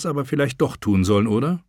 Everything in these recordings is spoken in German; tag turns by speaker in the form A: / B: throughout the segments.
A: aber vielleicht doch tun sollen, oder?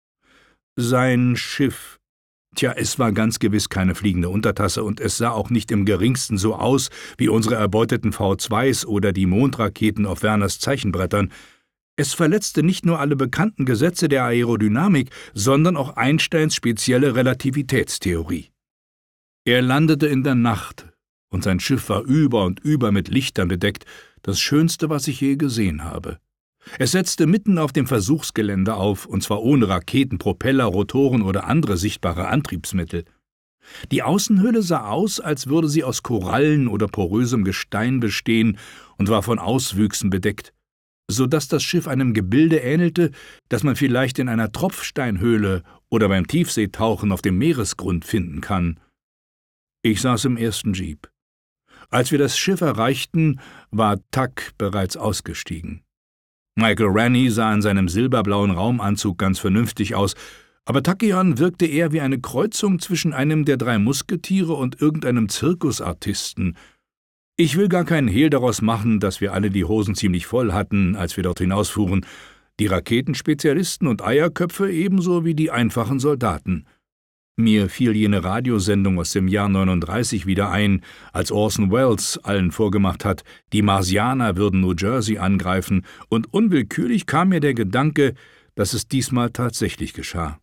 A: Sein Schiff. Tja, es war ganz gewiss keine fliegende Untertasse und es sah auch nicht im geringsten so aus wie unsere erbeuteten V2s oder die Mondraketen auf Werners Zeichenbrettern. Es verletzte nicht nur alle bekannten Gesetze der Aerodynamik, sondern auch Einsteins spezielle Relativitätstheorie. Er landete in der Nacht, und sein Schiff war über und über mit Lichtern bedeckt, das Schönste, was ich je gesehen habe. Es setzte mitten auf dem Versuchsgelände auf, und zwar ohne Raketen, Propeller, Rotoren oder andere sichtbare Antriebsmittel. Die Außenhülle sah aus, als würde sie aus Korallen oder porösem Gestein bestehen und war von Auswüchsen bedeckt, so dass das Schiff einem Gebilde ähnelte, das man vielleicht in einer Tropfsteinhöhle oder beim Tiefseetauchen auf dem Meeresgrund finden kann. Ich saß im ersten Jeep. Als wir das Schiff erreichten, war Tuck bereits ausgestiegen. Michael Rennie sah in seinem silberblauen Raumanzug ganz vernünftig aus, aber Tachyon wirkte eher wie eine Kreuzung zwischen einem der 3 Musketiere und irgendeinem Zirkusartisten. Ich will gar keinen Hehl daraus machen, dass wir alle die Hosen ziemlich voll hatten, als wir dort hinausfuhren, die Raketenspezialisten und Eierköpfe ebenso wie die einfachen Soldaten. Mir fiel jene Radiosendung aus dem Jahr 39 wieder ein, als Orson Welles allen vorgemacht hat, die Marsianer würden New Jersey angreifen, und unwillkürlich kam mir der Gedanke, dass es diesmal tatsächlich geschah.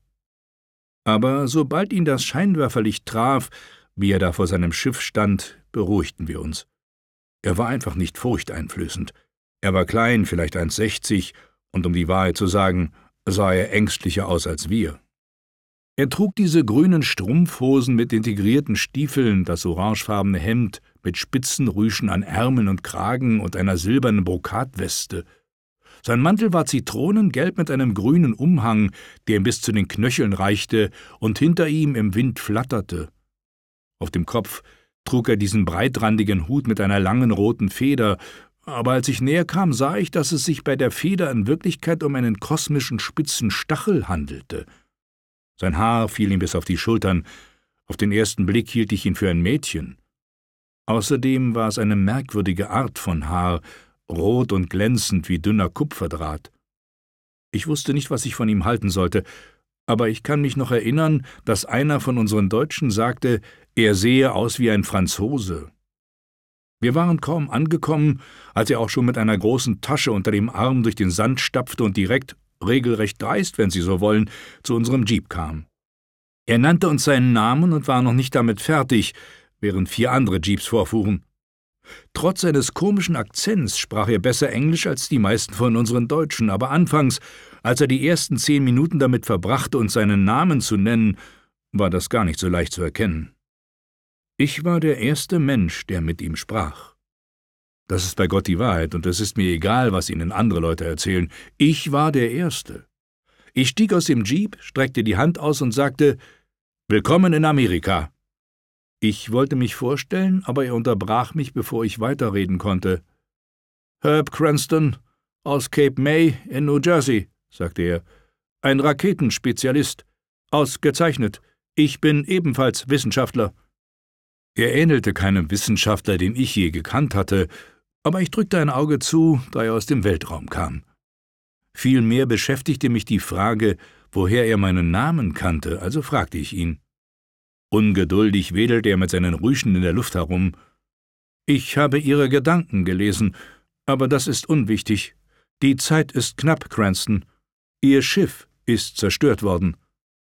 A: Aber sobald ihn das Scheinwerferlicht traf, wie er da vor seinem Schiff stand, beruhigten wir uns. Er war einfach nicht furchteinflößend. Er war klein, vielleicht 1,60, und um die Wahrheit zu sagen, sah er ängstlicher aus als wir. Er trug diese grünen Strumpfhosen mit integrierten Stiefeln, das orangefarbene Hemd mit Spitzenrüschen an Ärmeln und Kragen und einer silbernen Brokatweste. Sein Mantel war zitronengelb mit einem grünen Umhang, der ihm bis zu den Knöcheln reichte und hinter ihm im Wind flatterte. Auf dem Kopf trug er diesen breitrandigen Hut mit einer langen roten Feder, aber als ich näher kam, sah ich, dass es sich bei der Feder in Wirklichkeit um einen kosmischen spitzen Stachel handelte. Sein Haar fiel ihm bis auf die Schultern. Auf den ersten Blick hielt ich ihn für ein Mädchen. Außerdem war es eine merkwürdige Art von Haar, rot und glänzend wie dünner Kupferdraht. Ich wusste nicht, was ich von ihm halten sollte, aber ich kann mich noch erinnern, dass einer von unseren Deutschen sagte, er sehe aus wie ein Franzose. Wir waren kaum angekommen, als er auch schon mit einer großen Tasche unter dem Arm durch den Sand stapfte und direkt, regelrecht dreist, wenn Sie so wollen, zu unserem Jeep kam. Er nannte uns seinen Namen und war noch nicht damit fertig, während 4 andere Jeeps vorfuhren. Trotz seines komischen Akzents sprach er besser Englisch als die meisten von unseren Deutschen, aber anfangs, als er die ersten 10 Minuten damit verbrachte, uns seinen Namen zu nennen, war das gar nicht so leicht zu erkennen. Ich war der erste Mensch, der mit ihm sprach. Das ist bei Gott die Wahrheit, und es ist mir egal, was Ihnen andere Leute erzählen. Ich war der Erste. Ich stieg aus dem Jeep, streckte die Hand aus und sagte, »Willkommen in Amerika!« Ich wollte mich vorstellen, aber er unterbrach mich, bevor ich weiterreden konnte. »Herb Cranston, aus Cape May in New Jersey«, sagte er, »ein Raketenspezialist. Ausgezeichnet. Ich bin ebenfalls Wissenschaftler.« Er ähnelte keinem Wissenschaftler, den ich je gekannt hatte, aber ich drückte ein Auge zu, da er aus dem Weltraum kam. Vielmehr beschäftigte mich die Frage, woher er meinen Namen kannte, also fragte ich ihn. Ungeduldig wedelte er mit seinen Rüschen in der Luft herum. »Ich habe Ihre Gedanken gelesen, aber das ist unwichtig. Die Zeit ist knapp, Cranston. Ihr Schiff ist zerstört worden.«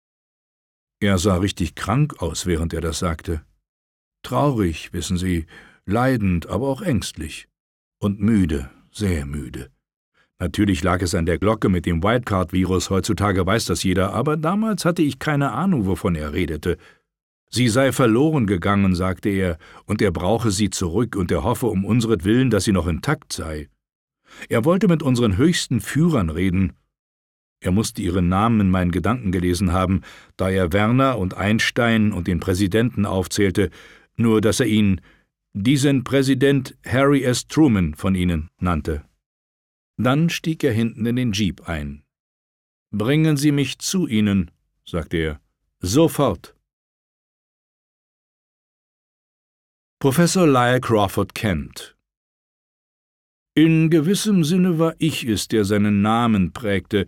A: Er sah richtig krank aus, während er das sagte. Traurig, wissen Sie, leidend, aber auch ängstlich. Und müde, sehr müde. Natürlich lag es an der Glocke mit dem Wildcard-Virus, heutzutage weiß das jeder, aber damals hatte ich keine Ahnung, wovon er redete. Sie sei verloren gegangen, sagte er, und er brauche sie zurück, und er hoffe um unseretwillen, dass sie noch intakt sei. Er wollte mit unseren höchsten Führern reden. Er musste ihren Namen in meinen Gedanken gelesen haben, da er Werner und Einstein und den Präsidenten aufzählte, nur dass er ihn »diesen Präsident Harry S. Truman« von ihnen nannte. Dann stieg er hinten in den Jeep ein. »Bringen Sie mich zu Ihnen«, sagte er, »sofort.« Professor Lyle Crawford Kent. In gewissem Sinne war ich es, der seinen Namen prägte,